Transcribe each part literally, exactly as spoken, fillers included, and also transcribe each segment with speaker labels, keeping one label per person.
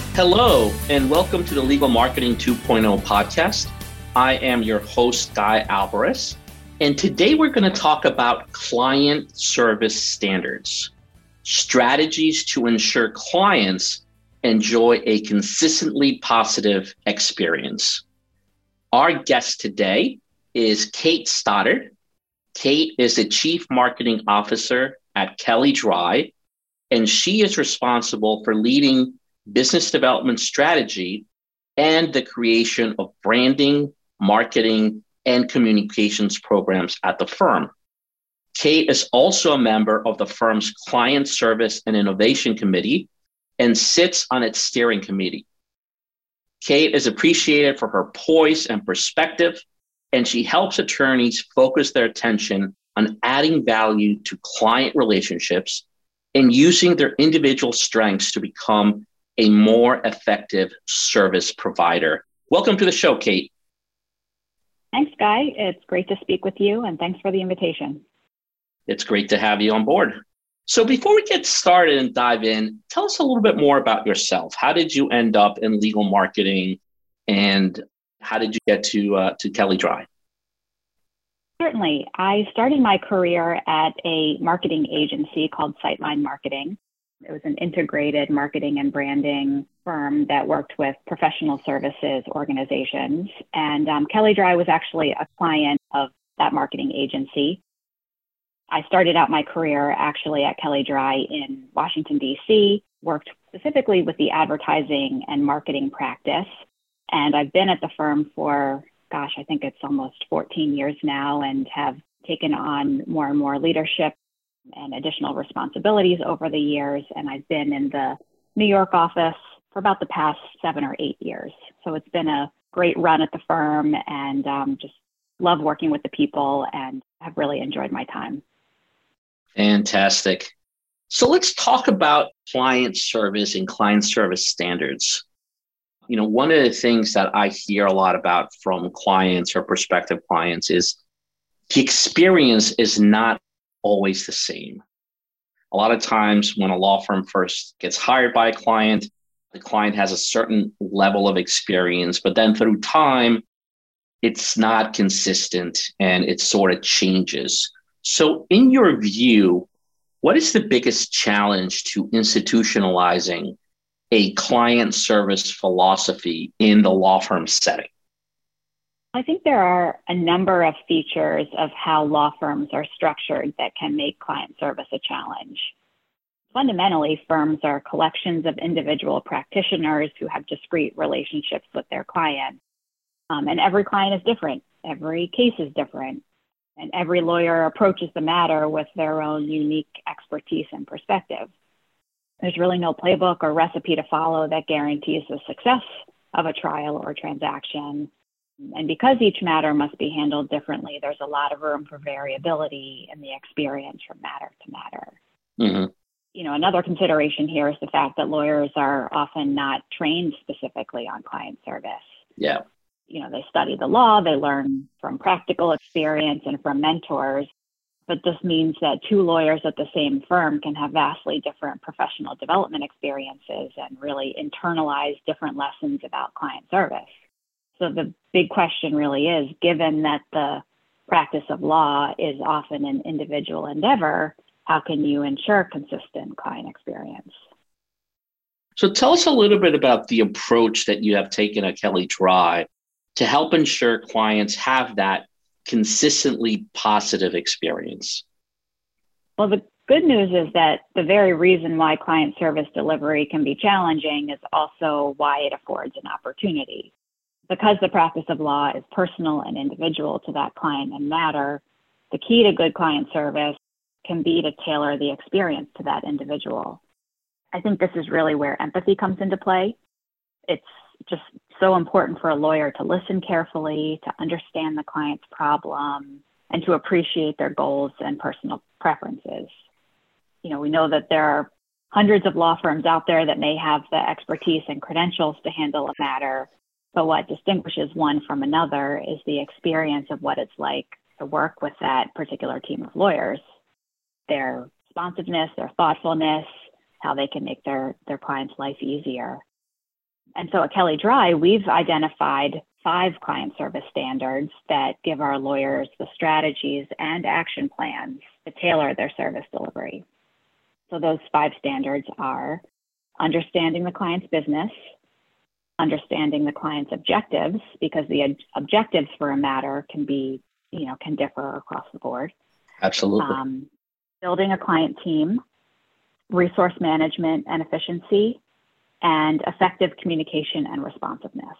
Speaker 1: Hello, and welcome to the Legal Marketing 2.0 podcast. I am your host, Guy Alvarez, and today we're going to talk about client service standards, strategies to ensure clients enjoy a consistently positive experience. Our guest today is Kate Stoddard. Kate is the Chief Marketing Officer at Kelley Drye, and she is responsible for leading business development strategy and the creation of branding, marketing, and communications programs at the firm. Kate is also a member of the firm's Client Service and Innovation Committee and sits on its steering committee. Kate is appreciated for her poise and perspective, and she helps attorneys focus their attention on adding value to client relationships and using their individual strengths to become a more effective service provider. Welcome to the show, Kate.
Speaker 2: Thanks, Guy. It's great to speak with you, and thanks for the invitation.
Speaker 1: It's great to have you on board. So before we get started and dive in, tell us a little bit more about yourself. How did you end up in legal marketing, and how did you get to uh, to Kelley Drye?
Speaker 2: Certainly. I started my career at a marketing agency called Sightline Marketing. It was an integrated marketing and branding firm that worked with professional services organizations. And um, Kelley Drye was actually a client of that marketing agency. I started out my career actually at Kelley Drye in Washington, D C, worked specifically with the advertising and marketing practice. And I've been at the firm for, gosh, I think it's almost fourteen years now, and have taken on more and more leadership and additional responsibilities over the years. And I've been in the New York office for about the past seven or eight years. So it's been a great run at the firm, and um, just love working with the people and have really enjoyed my time.
Speaker 1: Fantastic. So let's talk about client service and client service standards. You know, one of the things that I hear a lot about from clients or prospective clients is the experience is not always the same. A lot of times when a law firm first gets hired by a client, the client has a certain level of experience, but then through time, it's not consistent and it sort of changes. So in your view, what is the biggest challenge to institutionalizing a client service philosophy in the law firm setting?
Speaker 2: I think there are a number of features of how law firms are structured that can make client service a challenge. Fundamentally, firms are collections of individual practitioners who have discrete relationships with their clients. Um, and every client is different. Every case is different. And every lawyer approaches the matter with their own unique expertise and perspective. There's really no playbook or recipe to follow that guarantees the success of a trial or transaction. And because each matter must be handled differently, there's a lot of room for variability in the experience from matter to matter.
Speaker 1: Mm-hmm.
Speaker 2: You know, another consideration here is the fact that lawyers are often not trained specifically on client service.
Speaker 1: Yeah.
Speaker 2: You know, they study the law, they learn from practical experience and from mentors, but this means that two lawyers at the same firm can have vastly different professional development experiences and really internalize different lessons about client service. So the big question really is, given that the practice of law is often an individual endeavor, how can you ensure consistent client experience?
Speaker 1: So tell us a little bit about the approach that you have taken at Kelley Drye to help ensure clients have that consistently positive experience.
Speaker 2: Well, the good news is that the very reason why client service delivery can be challenging is also why it affords an opportunity. Because the practice of law is personal and individual to that client and matter, the key to good client service can be to tailor the experience to that individual. I think this is really where empathy comes into play. It's just so important for a lawyer to listen carefully, to understand the client's problem, and to appreciate their goals and personal preferences. You know, we know that there are hundreds of law firms out there that may have the expertise and credentials to handle a matter, but what distinguishes one from another is the experience of what it's like to work with that particular team of lawyers, their responsiveness, their thoughtfulness, how they can make their, their client's life easier. And so at Kelley Drye, we've identified five client service standards that give our lawyers the strategies and action plans to tailor their service delivery. So those five standards are understanding the client's business, understanding the client's objectives, because the ob- objectives for a matter can be, you know, can differ across the board.
Speaker 1: Absolutely.
Speaker 2: Um, building a client team, resource management and efficiency, and effective communication and responsiveness.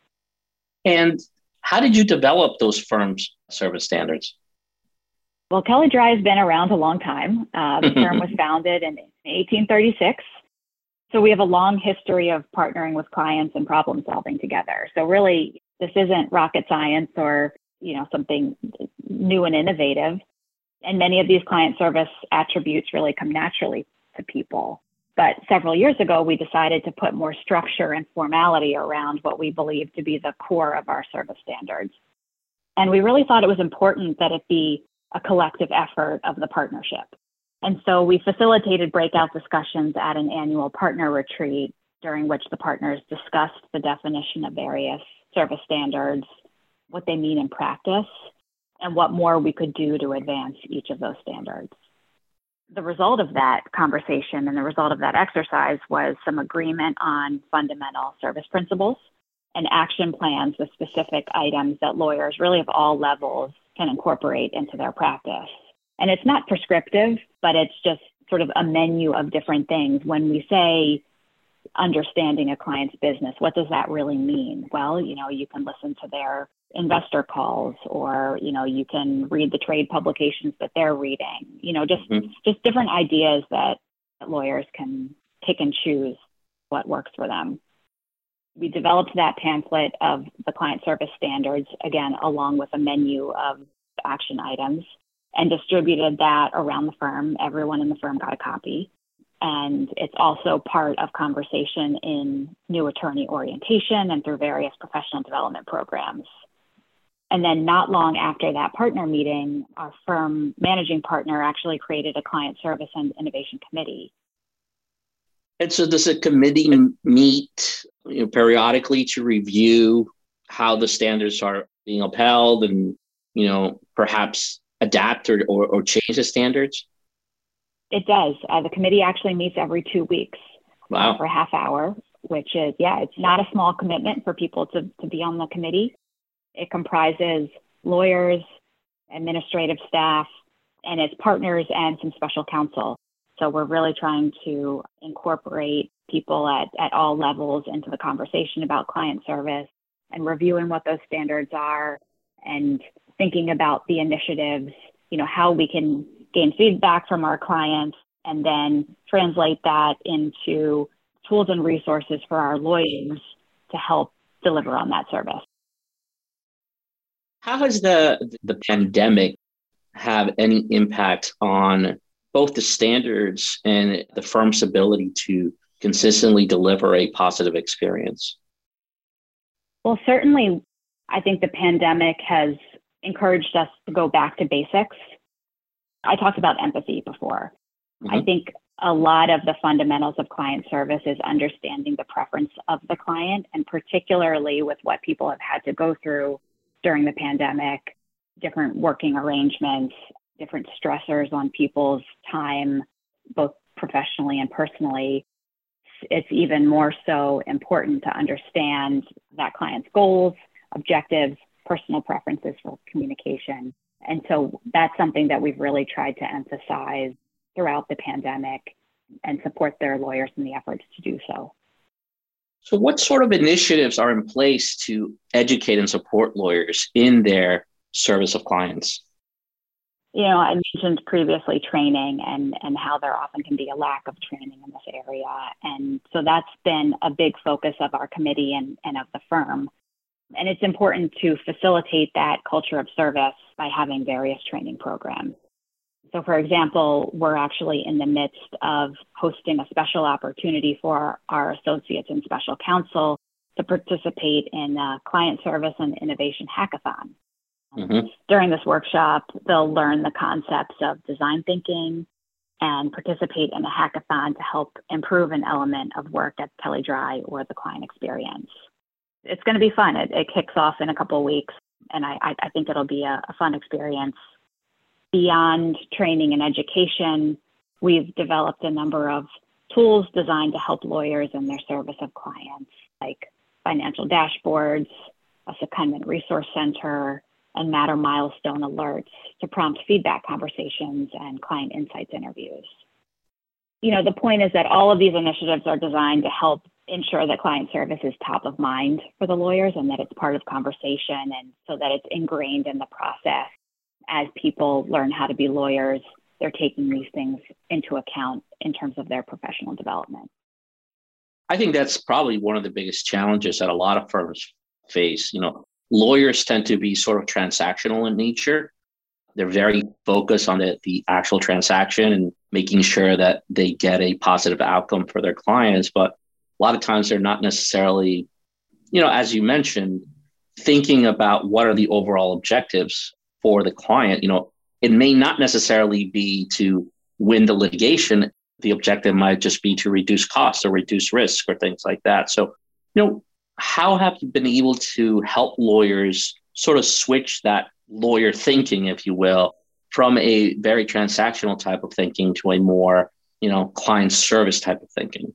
Speaker 1: And how did you develop those firm's service standards?
Speaker 2: Well, Kelley Drye has been around a long time. Uh, the firm was founded in eighteen thirty-six. So we have a long history of partnering with clients and problem solving together. So really, this isn't rocket science or, you know, something new and innovative. And many of these client service attributes really come naturally to people. But several years ago, we decided to put more structure and formality around what we believe to be the core of our service standards. And we really thought it was important that it be a collective effort of the partnership. And so we facilitated breakout discussions at an annual partner retreat during which the partners discussed the definition of various service standards, what they mean in practice, and what more we could do to advance each of those standards. The result of that conversation and the result of that exercise was some agreement on fundamental service principles and action plans with specific items that lawyers really of all levels can incorporate into their practice. And it's not prescriptive, but it's just sort of a menu of different things. When we say understanding a client's business, what does that really mean? Well, you know, you can listen to their investor calls, or, you know, you can read the trade publications that they're reading, you know, just, mm-hmm. just different ideas that lawyers can pick and choose what works for them. We developed that pamphlet of the client service standards, again, along with a menu of action items, and distributed that around the firm. Everyone in the firm got a copy. And it's also part of conversation in new attorney orientation and through various professional development programs. And then not long after that partner meeting, our firm managing partner actually created a client service and innovation committee.
Speaker 1: And so does a committee meet, you know, periodically to review how the standards are being upheld and, you know, perhaps adapt or, or, or change the standards?
Speaker 2: It does. Uh, the committee actually meets every two weeks
Speaker 1: wow.
Speaker 2: uh, for a half hour, which is, yeah, it's not a small commitment for people to, to be on the committee. It comprises lawyers, administrative staff, and its partners and some special counsel. So we're really trying to incorporate people at, at all levels into the conversation about client service and reviewing what those standards are and thinking about the initiatives, you know, how we can gain feedback from our clients and then translate that into tools and resources for our lawyers to help deliver on that service.
Speaker 1: How has the the pandemic have any impact on both the standards and the firm's ability to consistently deliver a positive experience?
Speaker 2: Well, certainly, I think the pandemic has encouraged us to go back to basics. I talked about empathy before. Mm-hmm. I think a lot of the fundamentals of client service is understanding the preference of the client, and particularly with what people have had to go through during the pandemic, different working arrangements, different stressors on people's time, both professionally and personally. It's even more so important to understand that client's goals, objectives, personal preferences for communication. And so that's something that we've really tried to emphasize throughout the pandemic and support their lawyers in the efforts to do so.
Speaker 1: So what sort of initiatives are in place to educate and support lawyers in their service of clients?
Speaker 2: You know, I mentioned previously training and, and how there often can be a lack of training in this area. And so that's been a big focus of our committee and, and of the firm. And it's important to facilitate that culture of service by having various training programs. So, for example, we're actually in the midst of hosting a special opportunity for our associates and special counsel to participate in a client service and innovation hackathon. Mm-hmm. During this workshop, they'll learn the concepts of design thinking, and participate in a hackathon to help improve an element of work at Kelley Drye or the client experience. It's going to be fun. It, it kicks off in a couple of weeks, and I, I, I think it'll be a, a fun experience. Beyond training and education, we've developed a number of tools designed to help lawyers in their service of clients, like financial dashboards, a secondment resource center, and matter milestone alerts to prompt feedback conversations and client insights interviews. You know, the point is that all of these initiatives are designed to help ensure that client service is top of mind for the lawyers and that it's part of conversation, and so that it's ingrained in the process. As people learn how to be lawyers, they're taking these things into account in terms of their professional development.
Speaker 1: I think that's probably one of the biggest challenges that a lot of firms face. You know, lawyers tend to be sort of transactional in nature. They're very focused on the, the actual transaction and making sure that they get a positive outcome for their clients. But a lot of times they're not necessarily, you know, as you mentioned, thinking about what are the overall objectives for the client. You know, it may not necessarily be to win the litigation. The objective might just be to reduce costs or reduce risk or things like that. So, you know, how have you been able to help lawyers sort of switch that lawyer thinking, if you will, from a very transactional type of thinking to a more, you know, client service type of thinking?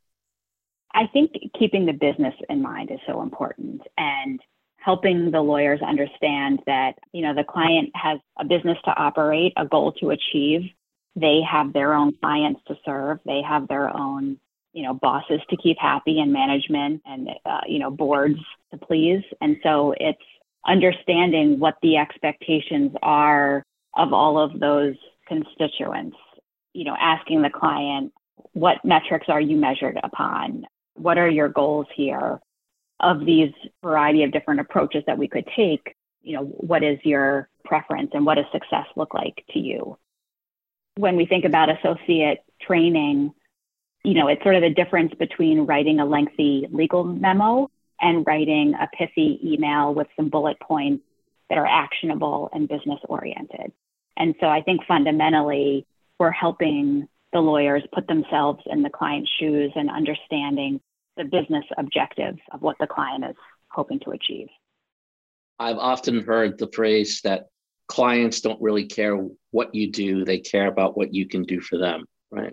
Speaker 2: I think keeping the business in mind is so important, and helping the lawyers understand that, you know, the client has a business to operate, a goal to achieve. They have their own clients to serve. They have their own, you know, bosses to keep happy, and management and, uh, you know, boards to please. And so it's understanding what the expectations are of all of those constituents, you know, asking the client, what metrics are you measured upon? What are your goals here? Of these variety of different approaches that we could take, you know, what is your preference and what does success look like to you? When we think about associate training, you know, it's sort of the difference between writing a lengthy legal memo and writing a pithy email with some bullet points that are actionable and business oriented. And so I think fundamentally we're helping the lawyers put themselves in the client's shoes and understanding the business objectives of what the client is hoping to achieve.
Speaker 1: I've often heard the phrase that clients don't really care what you do, they care about what you can do for them, right?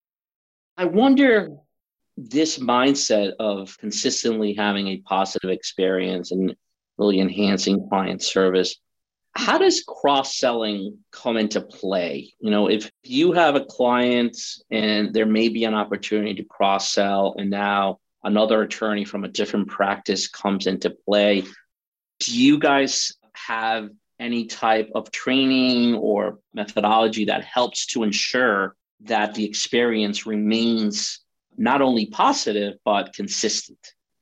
Speaker 1: I wonder, this mindset of consistently having a positive experience and really enhancing client service, how does cross-selling come into play? You know, if you have a client and there may be an opportunity to cross-sell, and now another attorney from a different practice comes into play, do you guys have any type of training or methodology that helps to ensure that the experience remains not only positive, but consistent?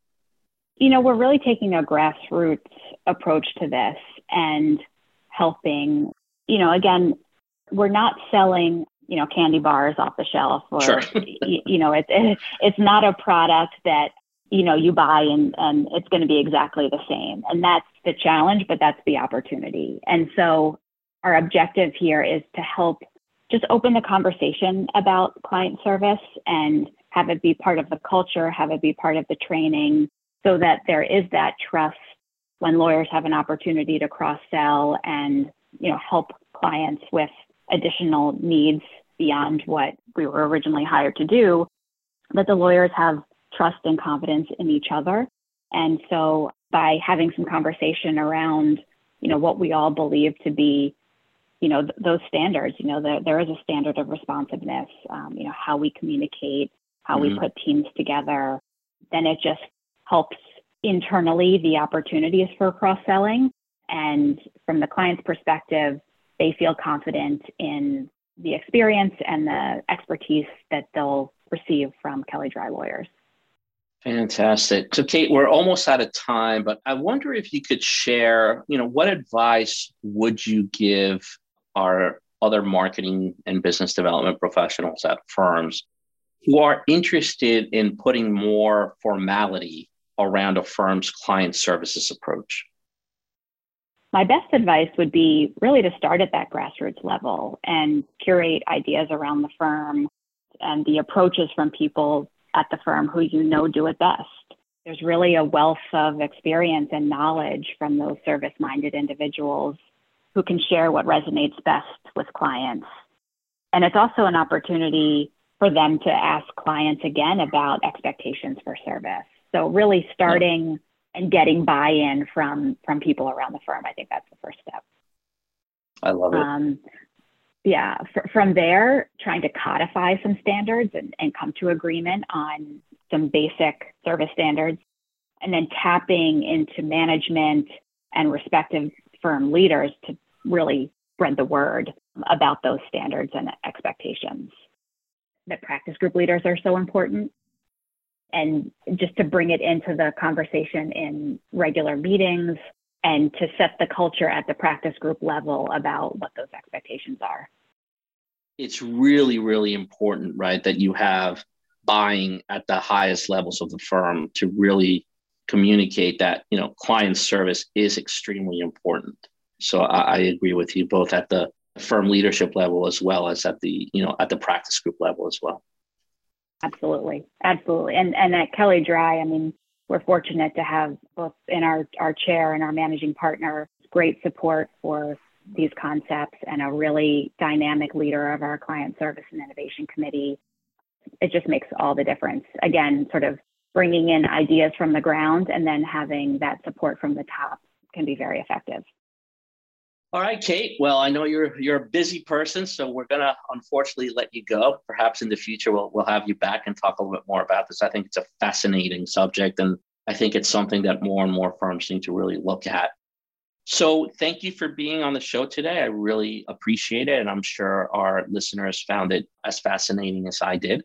Speaker 2: You know, we're really taking a grassroots approach to this and helping, you know, again, we're not selling, you know, candy bars off the shelf, or,
Speaker 1: sure.
Speaker 2: you, you know, it's, it's not a product that, you know, you buy and, and it's going to be exactly the same. And that's the challenge, but that's the opportunity. And so our objective here is to help just open the conversation about client service and have it be part of the culture, have it be part of the training, so that there is that trust when lawyers have an opportunity to cross-sell and, you know, help clients with additional needs beyond what we were originally hired to do, that the lawyers have trust and confidence in each other. And so by having some conversation around, you know, what we all believe to be, you know, th- those standards, you know, there, there is a standard of responsiveness, um, you know, how we communicate, how mm-hmm. we put teams together, then it just helps internally the opportunities for cross-selling. And from the client's perspective, they feel confident in the experience and the expertise that they'll receive from Kelley Drye lawyers.
Speaker 1: Fantastic. So Kate, we're almost out of time, but I wonder if you could share, you know, what advice would you give our other marketing and business development professionals at firms who are interested in putting more formality around a firm's client services approach?
Speaker 2: My best advice would be really to start at that grassroots level and curate ideas around the firm and the approaches from people at the firm who you know do it best. There's really a wealth of experience and knowledge from those service-minded individuals who can share what resonates best with clients. And it's also an opportunity for them to ask clients again about expectations for service. So really starting yeah. and getting buy-in from, from people around the firm, I think that's the first step.
Speaker 1: I love it. Um,
Speaker 2: yeah, f- from there, trying to codify some standards and, and come to agreement on some basic service standards, and then tapping into management and respective firm leaders to really spread the word about those standards and expectations. That practice group leaders are so important, and just to bring it into the conversation in regular meetings and to set the culture at the practice group level about what those expectations are.
Speaker 1: It's really, really important, right, that you have buying at the highest levels of the firm to really communicate that, you know, client service is extremely important. So I, I agree with you both at the firm leadership level as well as at the, you know, at the practice group level as well.
Speaker 2: Absolutely. Absolutely. And and at Kelley Drye, I mean, we're fortunate to have both in our, our chair and our managing partner, great support for these concepts and a really dynamic leader of our client service and innovation committee. It just makes all the difference. Again, sort of bringing in ideas from the ground and then having that support from the top can be very effective.
Speaker 1: All right, Kate. Well, I know you're you're a busy person, so we're gonna unfortunately let you go. Perhaps in the future we'll we'll have you back and talk a little bit more about this. I think it's a fascinating subject, and I think it's something that more and more firms need to really look at. So thank you for being on the show today. I really appreciate it, and I'm sure our listeners found it as fascinating as I did.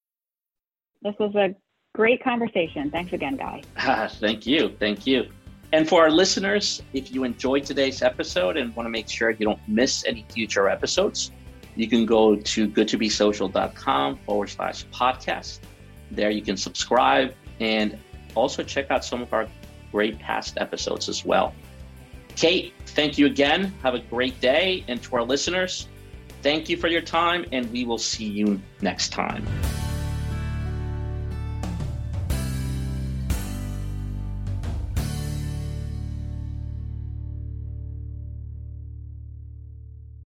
Speaker 2: This was a great conversation. Thanks again, Guy.
Speaker 1: Thank you. Thank you. And for our listeners, if you enjoyed today's episode and want to make sure you don't miss any future episodes, you can go to goodtobesocial.com forward slash podcast. There you can subscribe and also check out some of our great past episodes as well. Kate, thank you again. Have a great day. And to our listeners, thank you for your time, and we will see you next time.